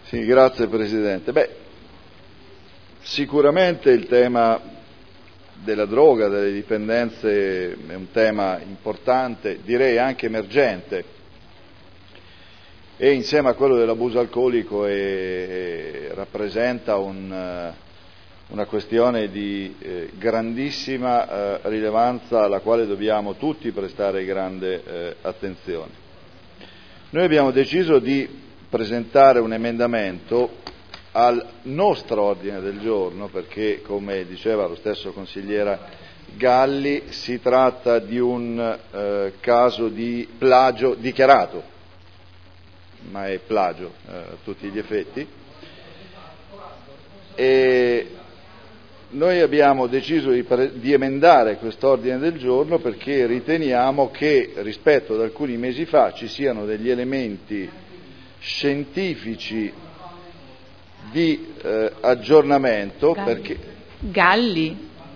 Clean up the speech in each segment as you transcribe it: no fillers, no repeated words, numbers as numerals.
Sì, grazie Presidente. Sicuramente il tema della droga, delle dipendenze è un tema importante, direi anche emergente, e insieme a quello dell'abuso alcolico rappresenta una questione di grandissima rilevanza alla quale dobbiamo tutti prestare grande attenzione. Noi abbiamo deciso di presentare un emendamento al nostro ordine del giorno perché, come diceva lo stesso consigliera Galli, si tratta di un caso di plagio dichiarato, ma è plagio a tutti gli effetti, e noi abbiamo deciso di emendare quest'ordine del giorno perché riteniamo che rispetto ad alcuni mesi fa ci siano degli elementi scientifici di aggiornamento. Perché Galli,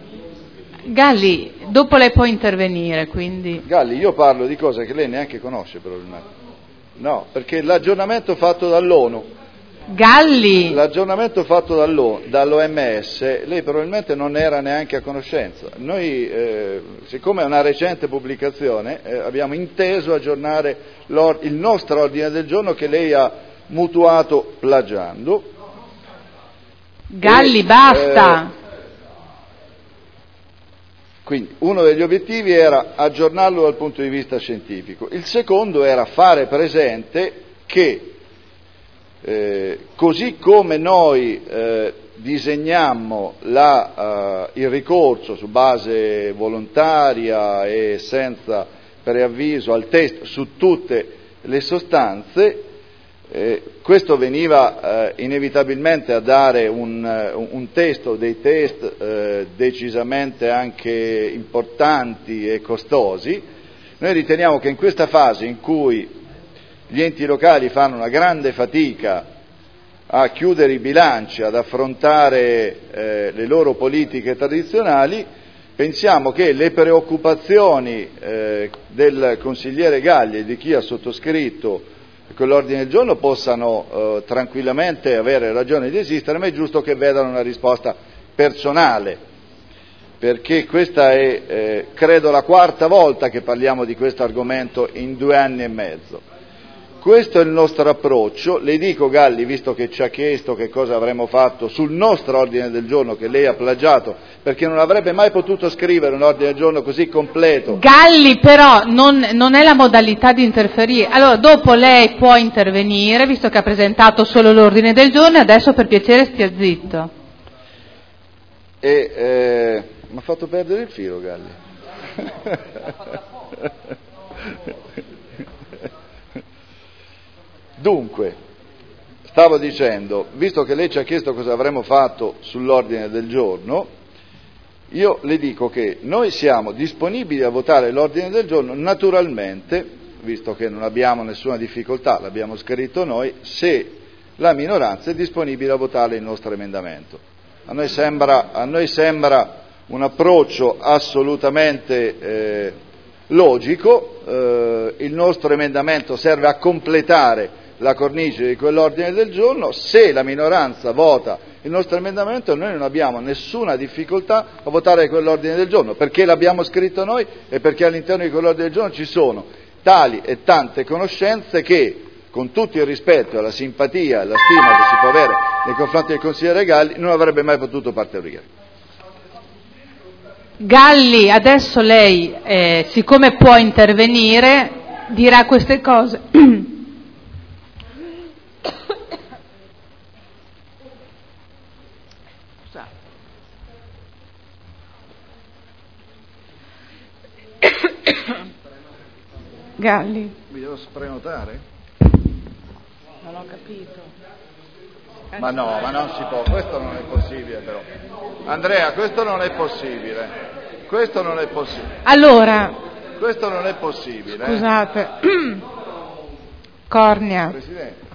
dopo lei può intervenire, quindi. Galli, io parlo di cose che lei neanche conosce probabilmente. No, perché l'aggiornamento fatto dall'ONU, l'aggiornamento fatto dall'OMS, lei probabilmente non era neanche a conoscenza. Noi, siccome è una recente pubblicazione, abbiamo inteso aggiornare il nostro ordine del giorno che lei ha mutuato plagiando. Galli, basta! Quindi uno degli obiettivi era aggiornarlo dal punto di vista scientifico, il secondo era fare presente che così come noi disegnammo il ricorso su base volontaria e senza preavviso al test su tutte le sostanze, questo veniva inevitabilmente a dare un test o dei test decisamente anche importanti e costosi. Noi riteniamo che in questa fase in cui gli enti locali fanno una grande fatica a chiudere i bilanci, ad affrontare le loro politiche tradizionali, pensiamo che le preoccupazioni del consigliere Galli e di chi ha sottoscritto quell'ordine del giorno possano tranquillamente avere ragione di esistere, ma è giusto che vedano una risposta personale, perché questa è credo la quarta volta che parliamo di questo argomento in 2 anni e mezzo. Questo è il nostro approccio. Le dico, Galli, visto che ci ha chiesto che cosa avremmo fatto sul nostro ordine del giorno che lei ha plagiato, perché non avrebbe mai potuto scrivere un ordine del giorno così completo. Galli, però non è la modalità di interferire. Allora, dopo lei può intervenire, visto che ha presentato solo l'ordine del giorno, e adesso per piacere stia zitto. Mi ha fatto perdere il filo, Galli. Dunque, stavo dicendo, visto che lei ci ha chiesto cosa avremmo fatto sull'ordine del giorno, io le dico che noi siamo disponibili a votare l'ordine del giorno, naturalmente, visto che non abbiamo nessuna difficoltà, l'abbiamo scritto noi, se la minoranza è disponibile a votare il nostro emendamento. A noi sembra un approccio assolutamente logico, il nostro emendamento serve a completare la cornice di quell'ordine del giorno. Se la minoranza vota il nostro emendamento, noi non abbiamo nessuna difficoltà a votare quell'ordine del giorno, perché l'abbiamo scritto noi e perché all'interno di quell'ordine del giorno ci sono tali e tante conoscenze che, con tutto il rispetto e la simpatia e la stima che si può avere nei confronti del consigliere Galli, non avrebbe mai potuto partorire. Galli, adesso lei, siccome può intervenire, dirà queste cose. Galli. Mi devo prenotare? Non ho capito. Ma no, ma non si può, questo non è possibile però. Andrea, questo non è possibile. Questo non è possibile. Allora. Questo non è possibile. Scusate. Cornea. Presidente.